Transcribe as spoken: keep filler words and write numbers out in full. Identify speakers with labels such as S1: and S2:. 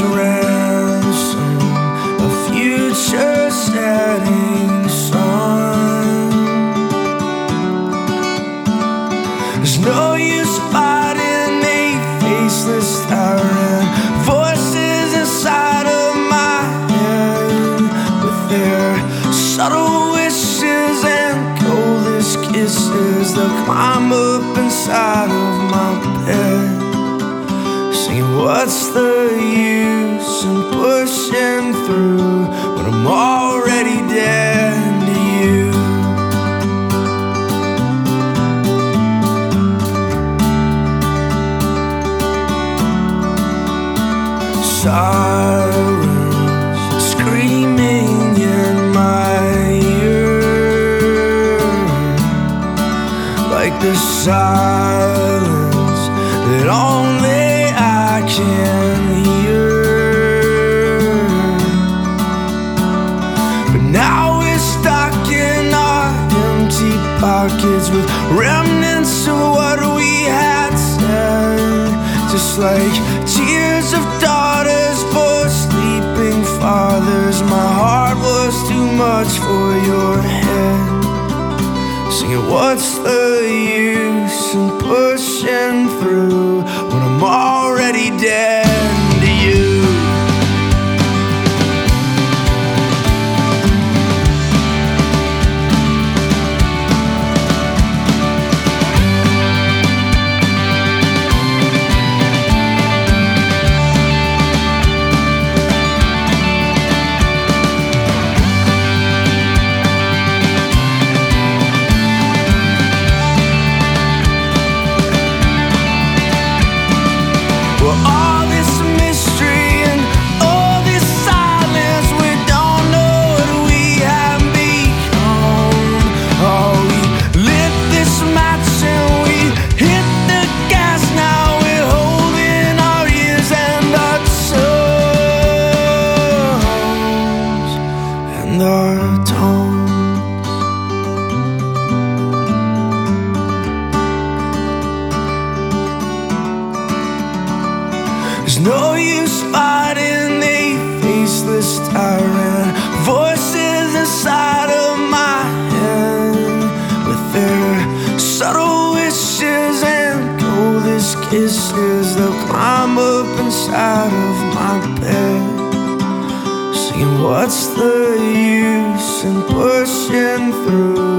S1: as ransom, a future setting sun. There's no use fighting a faceless tyrant. Voices inside of my head with their subtle wishes and coldest kisses. They'll climb up inside of my bed, singing, what's the use in pushing through when I'm already dead to you? Sirens screaming in my ear, like the silence that only I can hear. But now we're stuck in our empty pockets with remnants of what we had said, just like tears of daughters for sleeping fathers. My heart was too much for your head, singing, what's the use in pushing through when I'm already dead to you? Well, all this mystery and all this silence, we don't know what we have become. Oh, we lit this match and we hit the gas. Now we're holding our ears and our tongues and our tongues. There's no use fighting a faceless tyrant. Voices inside of my head with their subtle wishes and coldest kisses. They'll climb up inside of my bed, singing, what's the use in pushing through